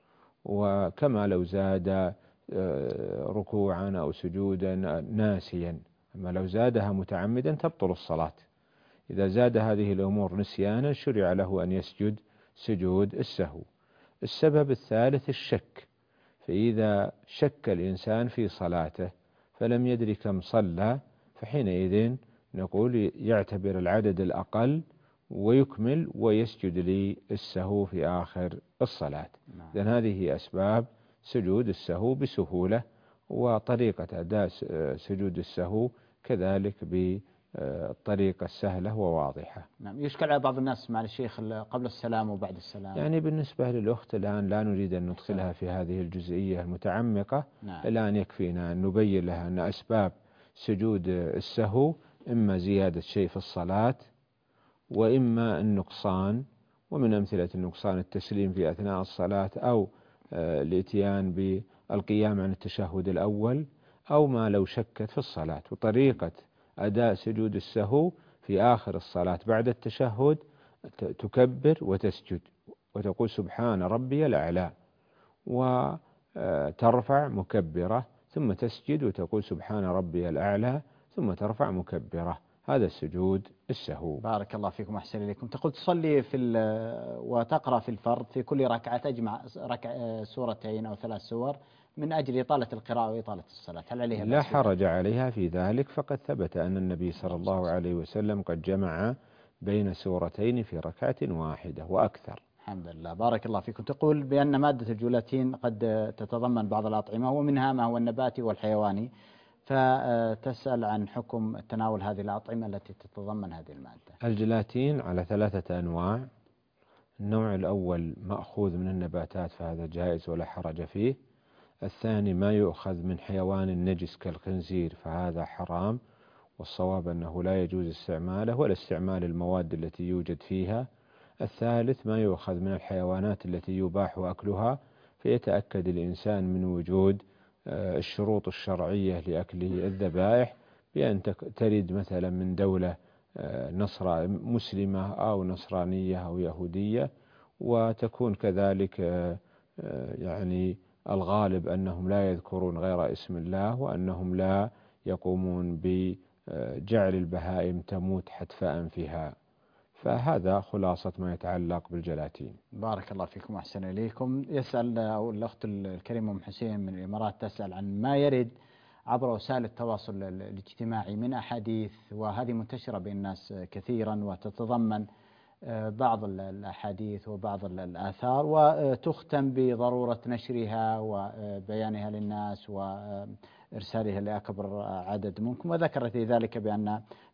وكما لو زاد ركوعا أو سجودا ناسيا. أما لو زادها متعمدا تبطل الصلاة. إذا زاد هذه الأمور نسيانا شرع له أن يسجد سجود السهو. السبب الثالث الشك، فإذا شك الإنسان في صلاته فلم يدري كم صلى، فحينئذ نقول يعتبر العدد الأقل ويكمل ويسجد للسهو في آخر الصلاة. إذن هذه أسباب سجود السهو بسهولة، وطريقة أداء سجود السهو كذلك بالطريقة السهلة وواضحة. نعم. يشكل على بعض الناس مع الشيخ قبل السلام وبعد السلام. يعني بالنسبة للأخت الآن لا نريد أن ندخلها في هذه الجزئية المتعمقة. الآن يكفينا أن نبين لها أن أسباب سجود السهو إما زيادة شيء في الصلاة وإما النقصان، ومن أمثلة النقصان التسليم في أثناء الصلاة أو الإتيان بالقيام عن التشهد الأول أو ما لو شكت في الصلاة. وطريقة أداء سجود السهو في آخر الصلاة بعد التشهد تكبر وتسجد وتقول سبحان ربي الأعلى، وترفع مكبرة ثم تسجد وتقول سبحان ربي الأعلى ثم ترفع مكبرة. هذا السجود السهو. بارك الله فيكم أحسن إليكم. تقول تصلي وتقرأ في الفرض في كل ركعة تجمع سورتين أو 3 سور من أجل إطالة القراءة وإطالة الصلاة، هل عليها لا حرج عليها في ذلك، فقد ثبت أن النبي صلى الله عليه وسلم قد جمع بين سورتين في ركعة واحدة وأكثر. الحمد لله. بارك الله فيكم. تقول بأن مادة الجولاتين قد تتضمن بعض الأطعمة ومنها ما هو النباتي والحيواني، فتسأل عن حكم تناول هذه الأطعمة التي تتضمن هذه المادة. الجلاتين على 3 أنواع. النوع الأول مأخوذ من النباتات فهذا جائز ولا حرج فيه. الثاني ما يؤخذ من حيوان نجس كالخنزير فهذا حرام، والصواب أنه لا يجوز استعماله ولا استعمال المواد التي يوجد فيها. الثالث ما يؤخذ من الحيوانات التي يباح أكلها، فيتأكد الإنسان من وجود الشروط الشرعية لأكل الذبائح، بأن ترد مثلا من دولة مسلمة أو نصرانية أو يهودية، وتكون كذلك يعني الغالب أنهم لا يذكرون غير اسم الله، وأنهم لا يقومون بجعل البهائم تموت حتف أنفها. فهذا خلاصة ما يتعلق بالجلاتين. بارك الله فيكم أحسن إليكم. يسأل الأخت الكريمة أم حسين من الإمارات تسأل عن ما يرد عبر وسائل التواصل الاجتماعي من أحاديث، وهذه منتشرة بين الناس كثيرا وتتضمن بعض الأحاديث وبعض الآثار، وتختم بضرورة نشرها وبيانها للناس وإرسالها لأكبر عدد منكم، وذكرت ذلك بأن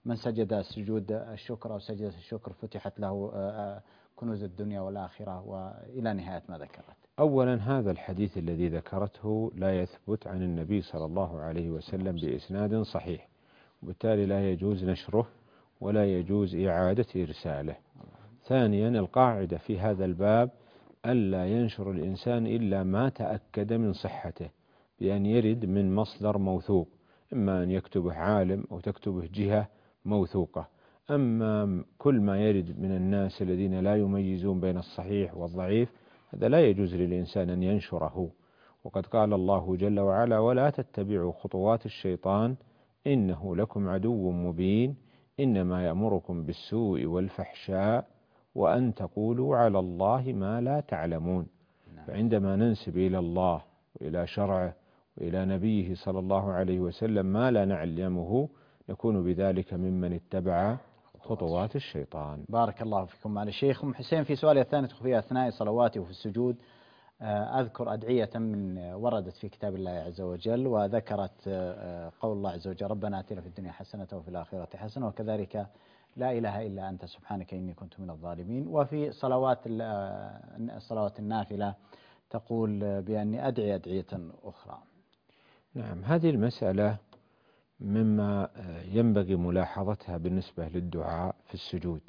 من سجد سجود الشكر أو سجدة الشكر فتحت له كنوز الدنيا والآخرة وإلى نهاية ما ذكرت. أولا هذا الحديث الذي ذكرته لا يثبت عن النبي صلى الله عليه وسلم بإسناد صحيح، وبالتالي لا يجوز نشره ولا يجوز إعادة إرساله. ثانيا القاعدة في هذا الباب ألا ينشر الإنسان إلا ما تأكد من صحته بأن يرد من مصدر موثوق، إما أن يكتبه عالم أو تكتبه جهة موثوقة. أما كل ما يرد من الناس الذين لا يميزون بين الصحيح والضعيف هذا لا يجوز للإنسان أن ينشره. وقد قال الله جل وعلا: ولا تتبعوا خطوات الشيطان إنه لكم عدو مبين إنما يأمركم بالسوء والفحشاء وأن تقولوا على الله ما لا تعلمون. فعندما ننسب إلى الله وإلى شرعه وإلى نبيه صلى الله عليه وسلم ما لا نعلمه نكون بذلك ممن اتبع خطوات الشيطان. بارك الله فيكم. معالي الشيخ أم حسين، في سؤالي الثاني في أثناء صلواتي وفي السجود أذكر أدعية من وردت في كتاب الله عز وجل، وذكرت قول الله عز وجل: ربنا آتنا في الدنيا حسنة وفي الآخرة حسنة، وكذلك لا إله إلا أنت سبحانك إني كنت من الظالمين. وفي صلوات النافلة تقول بأني أدعي أدعية أخرى. نعم، هذه المسألة مما ينبغي ملاحظتها بالنسبة للدعاء في السجود.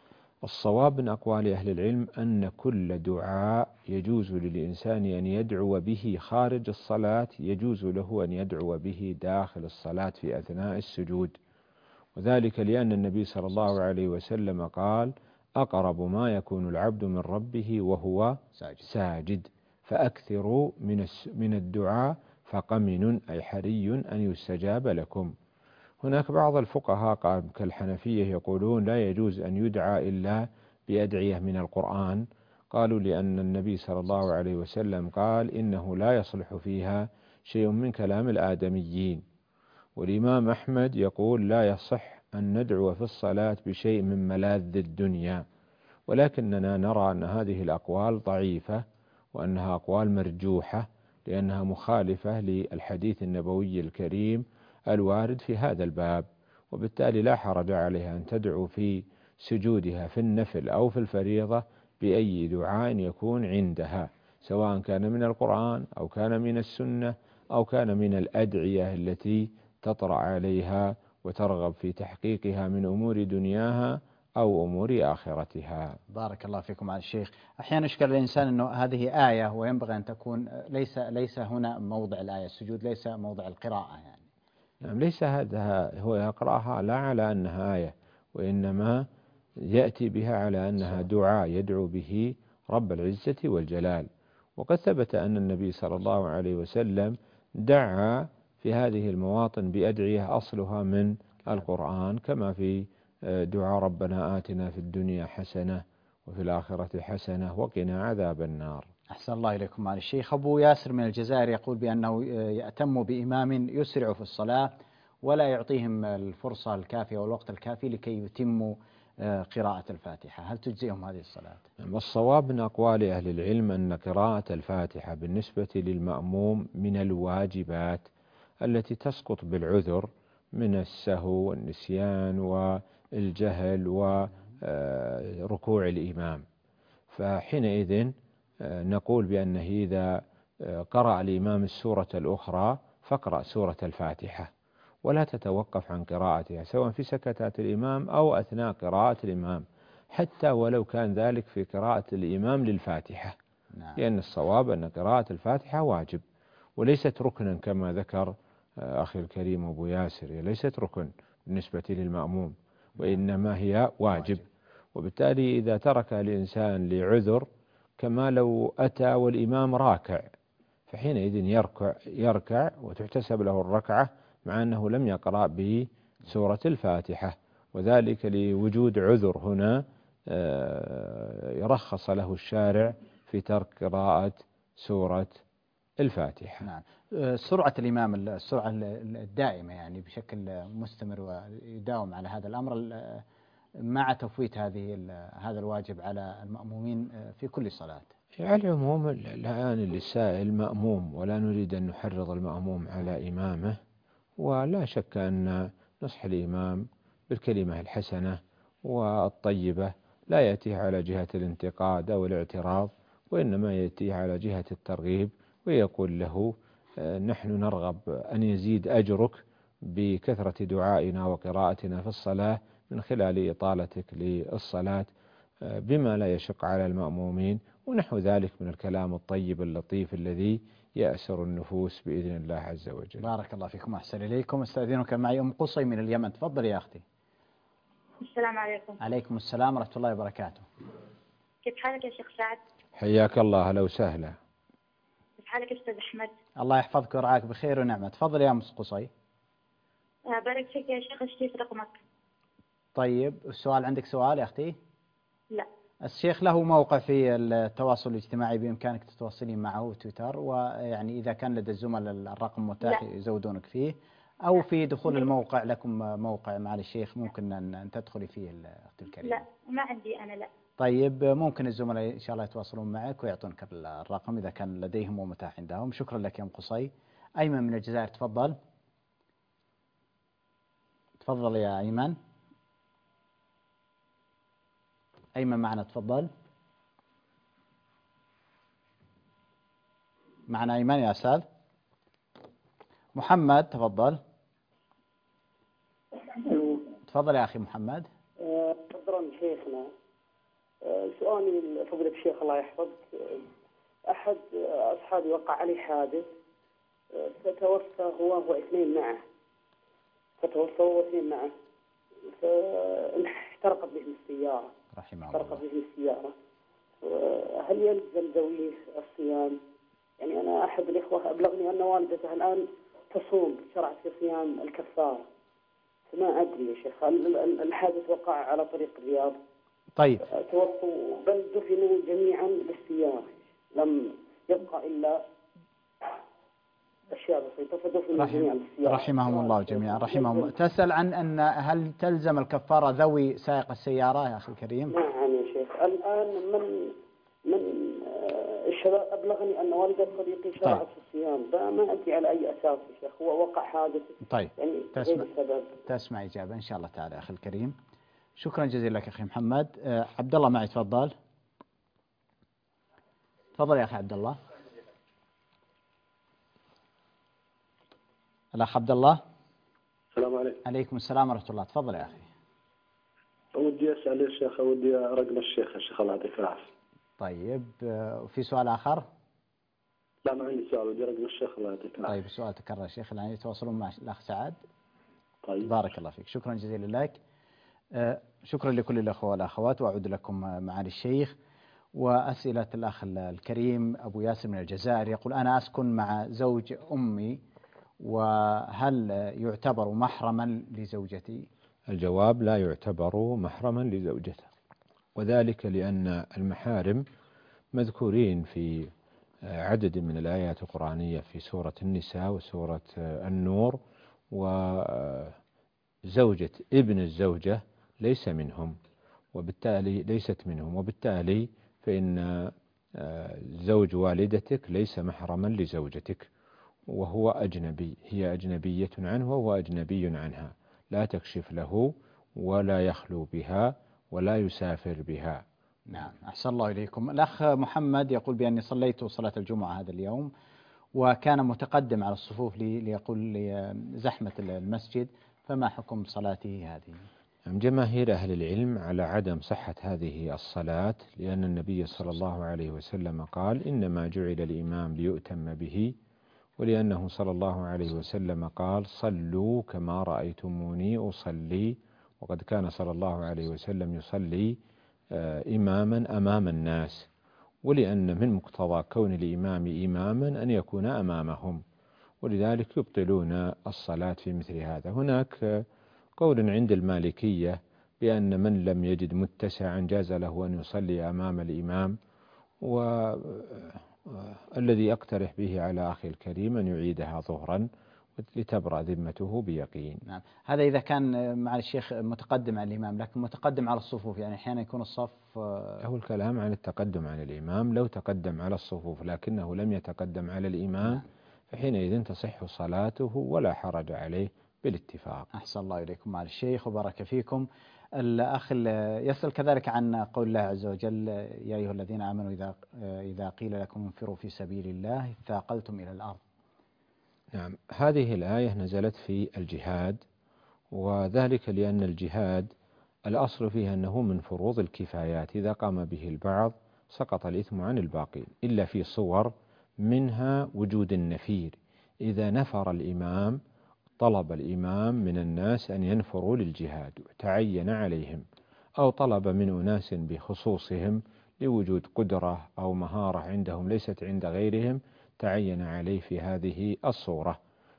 الصواب من أقوال أهل العلم أن كل دعاء يجوز للإنسان أن يدعو به خارج الصلاة يجوز له أن يدعو به داخل الصلاة في أثناء السجود، وذلك لأن النبي صلى الله عليه وسلم قال: أقرب ما يكون العبد من ربه وهو ساجد فأكثروا من الدعاء فقمن أي حري أن يستجاب لكم. هناك بعض الفقهاء كالحنفية يقولون لا يجوز أن يدعى إلا بأدعية من القرآن، قالوا لأن النبي صلى الله عليه وسلم قال: إنه لا يصلح فيها شيء من كلام الآدميين. والإمام أحمد يقول: لا يصح أن ندعو في الصلاة بشيء من ملاذ الدنيا، ولكننا نرى أن هذه الأقوال ضعيفة وأنها أقوال مرجوحة لأنها مخالفة للحديث النبوي الكريم الوارد في هذا الباب، وبالتالي لا حرج عليها أن تدعو في سجودها في النفل أو في الفريضة بأي دعاء يكون عندها، سواء كان من القرآن أو كان من السنة أو كان من الأدعية التي تطرأ عليها وترغب في تحقيقها من أمور دنياها أو أمور آخرتها. بارك الله فيكم على الشيخ. أحيانا يشكل الإنسان أنه هذه آية وينبغي أن تكون ليس هنا موضع الآية، السجود ليس موضع القراءة يعني. نعم، ليس هذا هو يقرأها لا على أنها آية، وإنما يأتي بها على أنها دعاء يدعو به رب العزة والجلال. وقد ثبت أن النبي صلى الله عليه وسلم دعا في هذه المواطن بأدعية أصلها من القرآن، كما في دعاء ربنا آتنا في الدنيا حسنة وفي الآخرة حسنة وقنا عذاب النار. أحسن الله إليكم معالي الشيخ. أبو ياسر من الجزائر يقول بأنه يأتم بإمام يسرع في الصلاة ولا يعطيهم الفرصة الكافية والوقت الكافي لكي يتموا قراءة الفاتحة، هل تجزئهم هذه الصلاة؟ والصواب من أقوال أهل العلم أن قراءة الفاتحة بالنسبة للمأموم من الواجبات التي تسقط بالعذر من السهو والنسيان والجهل وركوع الإمام، فحينئذ نقول بأنه إذا قرأ الإمام السورة الأخرى فاقرأ سورة الفاتحة ولا تتوقف عن قراءتها، سواء في سكتات الإمام أو أثناء قراءة الإمام، حتى ولو كان ذلك في قراءة الإمام للفاتحة. نعم. لأن الصواب أن قراءة الفاتحة واجب وليست ركنا كما ذكر أخي الكريم أبو ياسر، ليست ركن بالنسبة للمأموم وإنما هي واجب. وبالتالي إذا ترك الإنسان لعذر كما لو أتى والإمام راكع فحينئذ يركع وتحتسب له الركعة مع أنه لم يقرأ بسورة الفاتحة، وذلك لوجود عذر هنا يرخص له الشارع في ترك قراءة سورة الفاتحة. نعم. سرعة الإمام السرعة الدائمة يعني بشكل مستمر ويداوم على هذا الأمر مع تفويت هذا الواجب على المأمومين في كل صلاة. على العموم الآن للسائل مأموم ولا نريد أن نحرض المأموم على إمامه، ولا شك أن نصح الإمام بالكلمة الحسنة والطيبة، لا يأتيه على جهة الانتقاد أو الاعتراض، وإنما يأتيه على جهة الترغيب، ويقول له نحن نرغب أن يزيد أجرك بكثرة دعائنا وقراءتنا في الصلاة من خلال إطالتك للصلاة بما لا يشق على المأمومين، ونحو ذلك من الكلام الطيب اللطيف الذي يأسر النفوس بإذن الله عز وجل. بارك الله فيكم، أحسن إليكم. استأذنك معي أم قصي من اليمن. تفضل يا أختي. السلام عليكم. عليكم السلام ورحمة الله وبركاته. كيف حالك يا شيخ سعد؟ حياك الله، هلا وسهلا. كيف حالك يا أستاذ أحمد؟ الله يحفظك ورعاك بخير ونعمة. تفضل يا أم قصي. بارك فيك يا شيخ، اشتريت رقمك. طيب السؤال، عندك سؤال يا أختي؟ لا. الشيخ له موقع في التواصل الاجتماعي بإمكانك تتواصلين معه، تويتر، ويعني إذا كان لدى الزملاء الرقم متاح يزودونك فيه، أو في دخول الموقع لكم موقع مع الشيخ ممكن أن تدخلي فيه أختي الكريمة. لا ما عندي أنا. لا. طيب ممكن الزملاء إن شاء الله يتواصلون معك ويعطونك الرقم إذا كان لديهم ومتاح عندهم. شكرا لك يا أم قصي. أيمن من الجزائر تفضل. تفضل يا أيمن. أيمن معنا، تفضل. معنا أيمن يا أستاذ. محمد تفضل. تفضل يا أخي محمد. تفضل شيخنا. سؤالي فضيلة الشيخ الله يحفظك، أحد أصحابي وقع عليه حادث فتوفى هو واثنين معه، فاحترقت بهم السيارة. احترقت بهم السيارة. هل يلزم ذويه الصيام؟ يعني أنا أحد الإخوة أبلغني أن والدته الآن تصوم، شرعت في صيام الكفارة، فما أدري يا شيخ الحادث وقع على طريق الرياض. طيب. توفوا بل دفنوا جميعا بالسيارة، لم يبقى إلا أشياء بسيطة فدفنوا جميعا بالسيارة. رحمهم الله جميعا، رحمهم. تسأل عن أن هل تلزم الكفارة ذوي سائق السيارة يا أخي الكريم؟ نعم يا شيخ. الآن من الشباب أبلغني أن والدة صديقي شرعت في الصيام، فما أدري على أي أساس يا شيخ، هو وقع حادث. طيب يعني تسمع إجابة إن شاء الله تعالى أخي الكريم. شكرا جزيلا لك أخي محمد. عبد الله معي، تفضل. تفضل يا أخي عبد الله. الأخ عبد الله. السلام عليكم. عليكم السلام ورحمة الله. تفضل يا أخي. ودي أسأل يا شيخ، ودي رقم الشيخ يا شيخ الله يعطيك العافية. طيب في سؤال آخر؟ لا ما عندي سؤال، ودي رقم الشيخ الله يعطيك العافية. طيب السؤال تكرر يا شيخ، الآن يتواصلون مع الأخ سعد. طيب بارك الله فيك، شكرا جزيلا لك. شكرا لكل الأخوة والأخوات، وأعود لكم معالي الشيخ. وأسئلة الأخ الكريم أبو ياسر من الجزائر يقول: أنا أسكن مع زوج أمي، وهل يعتبر محرما لزوجتي؟ الجواب: لا يعتبر محرما لزوجته، وذلك لأن المحارم مذكورين في عدد من الآيات القرآنية في سورة النساء وسورة النور، وزوجة ابن الزوجة ليست منهم، وبالتالي فإن زوج والدتك ليس محرما لزوجتك، وهو أجنبي، هي أجنبية عنه وهو أجنبي عنها، لا تكشف له ولا يخلو بها ولا يسافر بها. نعم، أحسن الله إليكم. الأخ محمد يقول بأني صليت صلاة الجمعة هذا اليوم، وكان متقدم على الصفوف ليقول لزحمة المسجد، فما حكم صلاته هذه؟ جماهير أهل العلم على عدم صحة هذه الصلاة، لأن النبي صلى الله عليه وسلم قال: إنما جعل الإمام ليؤتم به، ولأنه صلى الله عليه وسلم قال: صلوا كما رأيتموني أصلي، وقد كان صلى الله عليه وسلم يصلي إماما أمام الناس، ولأن من مقتضى كون الإمام إماما أن يكون أمامهم، ولذلك يبطلون الصلاة في مثل هذا. هناك قول عند المالكية بأن من لم يجد متسعا جاز له أن يصلي أمام الإمام، والذي أقترح به على أخي الكريم أن يعيدها ظهرا لتبرأ ذمته بيقين. نعم، هذا إذا كان مع الشيخ متقدم على الإمام، لكن متقدم على الصفوف، يعني أحيانا يكون الصف هو الكلام عن التقدم على الإمام. لو تقدم على الصفوف لكنه لم يتقدم على الإمام، فحينئذ تصح صلاته ولا حرج عليه بالاتفاق. أحسن الله إليكم مع الشيخ وبارك فيكم. الأخ يسأل كذلك عن قول الله عز وجل: يا أيها الذين آمنوا إذا قيل لكم انفروا في سبيل الله ثاقلتم إلى الأرض. نعم، هذه الآية نزلت في الجهاد، وذلك لأن الجهاد الأصل فيه أنه من فروض الكفايات، إذا قام به البعض سقط الإثم عن الباقين، إلا في صور، منها وجود النفير. إذا نفر الإمام طلب الإمام من الناس أن ينفروا للجهاد تعين عليهم، أو طلب من أناس بخصوصهم لوجود قدرة أو مهارة عندهم ليست عند غيرهم، تعين عليه في هذه الصورة،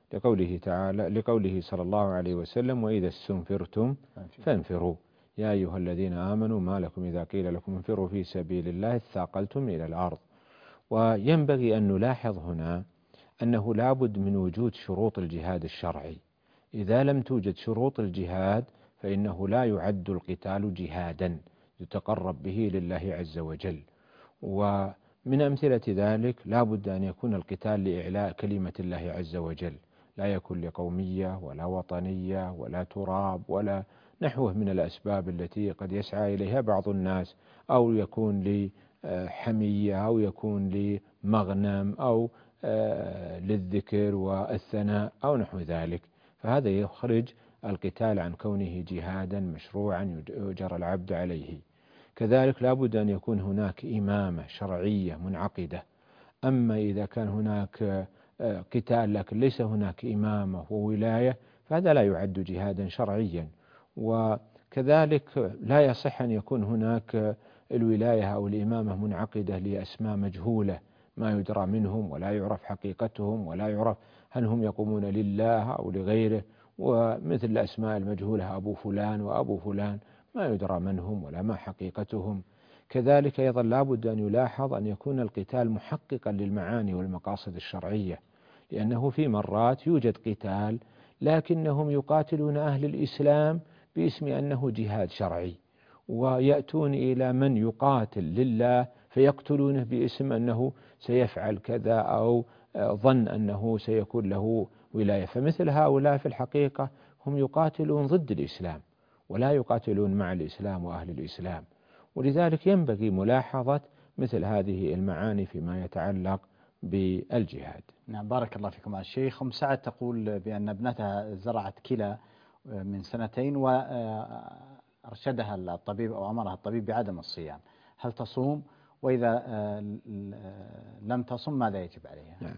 لقوله صلى الله عليه وسلم: وإذا استنفرتم فانفروا يا أيها الذين آمنوا ما لكم إذا قيل لكم انفروا في سبيل الله اثاقلتم إلى الأرض. وينبغي أن نلاحظ هنا أنه لابد من وجود شروط الجهاد الشرعي. إذا لم توجد شروط الجهاد فإنه لا يعد القتال جهادا يتقرب به لله عز وجل. ومن أمثلة ذلك لابد أن يكون القتال لإعلاء كلمة الله عز وجل، لا يكون لقومية ولا وطنية ولا تراب ولا نحوه من الأسباب التي قد يسعى إليها بعض الناس، أو يكون لحمية أو يكون لمغنم أو للذكر والثناء أو نحو ذلك، فهذا يخرج القتال عن كونه جهادا مشروعا يؤجر العبد عليه. كذلك لابد أن يكون هناك إمامة شرعية منعقدة. أما إذا كان هناك قتال لكن ليس هناك إمامة وولاية فهذا لا يعد جهادا شرعيا. وكذلك لا يصح أن يكون هناك الولاية أو الإمامة منعقدة لأسماء مجهولة ما يدرى منهم ولا يعرف حقيقتهم ولا يعرف هل هم يقومون لله أو لغيره، ومثل الأسماء المجهولة أبو فلان وأبو فلان ما يدرى من هم ولا ما حقيقتهم. كذلك أيضا لابد أن يلاحظ أن يكون القتال محققا للمعاني والمقاصد الشرعية، لأنه في مرات يوجد قتال لكنهم يقاتلون أهل الإسلام باسم أنه جهاد شرعي، ويأتون إلى من يقاتل لله فيقتلونه باسم أنه سيفعل كذا أو ظن أنه سيكون له ولاية. فمثل هؤلاء في الحقيقة هم يقاتلون ضد الإسلام ولا يقاتلون مع الإسلام وأهل الإسلام، ولذلك ينبغي ملاحظة مثل هذه المعاني فيما يتعلق بالجهاد. نعم، بارك الله فيكم الشيخ. أم سعد تقول بأن ابنتها زرعت كلى من 2 وأرشدها الطبيب أو أمرها الطبيب بعدم الصيام، هل تصوم؟ وإذا لم تصم ماذا يجب عليها؟ نعم.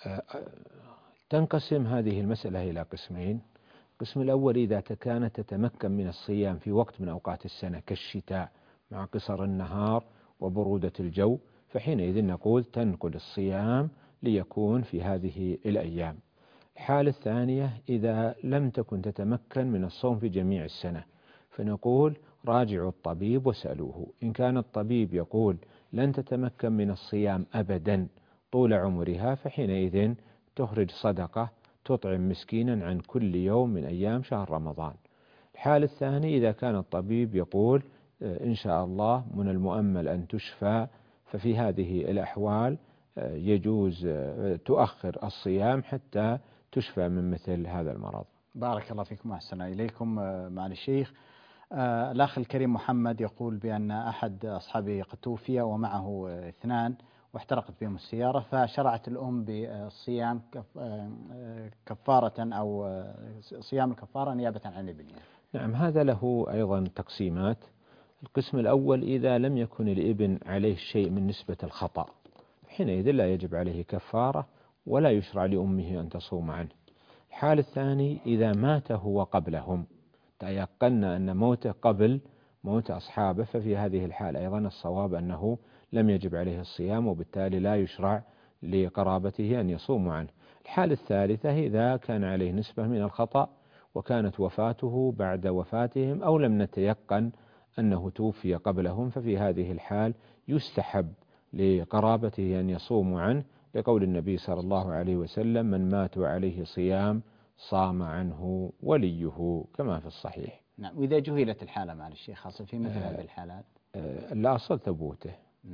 تنقسم هذه المسألة إلى قسمين. القسم الأول إذا كانت تتمكن من الصيام في وقت من أوقات السنة كالشتاء مع قصر النهار وبرودة الجو، فحينئذ نقول تنقل الصيام ليكون في هذه الأيام. الحالة الثانية إذا لم تكن تتمكن من الصوم في جميع السنة، فنقول راجعوا الطبيب واسألوه. إن كان الطبيب يقول لن تتمكن من الصيام أبدا طول عمرها، فحينئذ تخرج صدقة تطعم مسكينا عن كل يوم من أيام شهر رمضان. الحال الثاني إذا كان الطبيب يقول إن شاء الله من المؤمل أن تشفى، ففي هذه الأحوال يجوز تؤخر الصيام حتى تشفى من مثل هذا المرض. بارك الله فيكم وأحسن إليكم معالي الشيخ. الأخ الكريم محمد يقول بأن أحد أصحابه قد توفي ومعه 2 واحترقت بهم السيارة، فشرعت الأم بالصيام كفارة أو صيام الكفارة نيابة عن ابنها. نعم، هذا له أيضا تقسيمات. القسم الأول إذا لم يكن الابن عليه شيء من نسبة الخطأ حينئذ لا يجب عليه كفارة ولا يشرع لأمه أن تصوم عنه. الحال الثاني إذا مات هو قبلهم، تيقنا أن موته قبل موت أصحابه، ففي هذه الحال أيضا الصواب أنه لم يجب عليه الصيام وبالتالي لا يشرع لقرابته أن يصوموا عنه. الحال الثالثة إذا كان عليه نسبة من الخطأ وكانت وفاته بعد وفاتهم أو لم نتيقن أنه توفي قبلهم، ففي هذه الحال يستحب لقرابته أن يصوموا عنه، لقول النبي صلى الله عليه وسلم من مات وعليه صيام صام عنه وليه كما في الصحيح. نعم، وإذا جهلت الحالة مع الشيخ خاصة في مثل هذه الحالات الأصل ثبوته. نعم.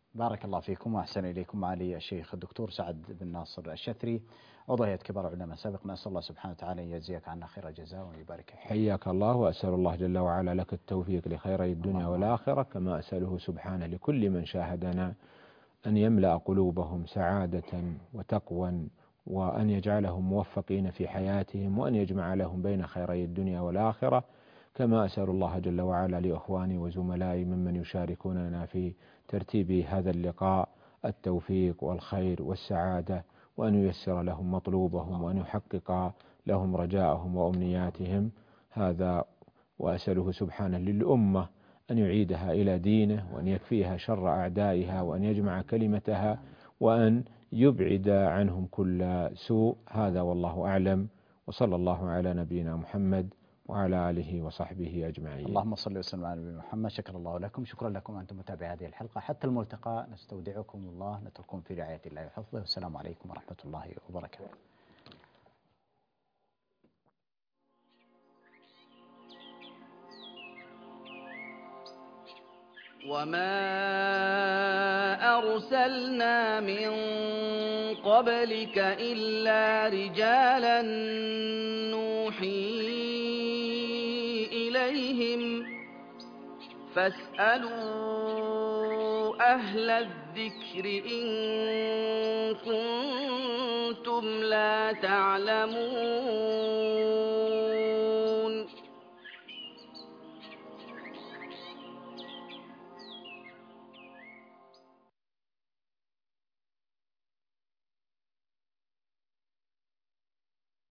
بارك الله فيكم وأحسن إليكم. معالي الشيخ الدكتور سعد بن ناصر الشثري، عضو هيئة كبار العلماء سابق، نسأل الله سبحانه وتعالى أن يجزيك عنا خير جزاء ويبارك فيك. حياك الله، وأسأل الله جل وعلا لك التوفيق لخيري الدنيا والآخرة، كما أسأله سبحانه لكل من شاهدنا أن يملأ قلوبهم سعادة وتقوى، وأن يجعلهم موفقين في حياتهم، وأن يجمع لهم بين خيري الدنيا والآخرة، كما أسأل الله جل وعلا لإخواني وزملائي ممن يشاركوننا في ترتيب هذا اللقاء التوفيق والخير والسعادة، وأن ييسر لهم مطلوبهم، وأن يحقق لهم رجاءهم وأمنياتهم هذا. وأسأله سبحانه للأمة أن يعيدها إلى دينه، وأن يكفيها شر أعدائها، وأن يجمع كلمتها، وأن يبعد عنهم كل سوء. هذا والله أعلم، وصلى الله على نبينا محمد وعلى آله وصحبه أجمعين. اللهم صل وسلم على نبينا محمد. شكر الله لكم، شكرا لكم أنتم متابعي هذه الحلقة. حتى الملتقى نستودعكم الله، نترككم في رعاية الله وحفظه، والسلام عليكم ورحمة الله وبركاته. وما أرسلنا من قبلك إلا رجالا نوحي إليهم، فاسألوا أهل الذكر إن كنتم لا تعلمون.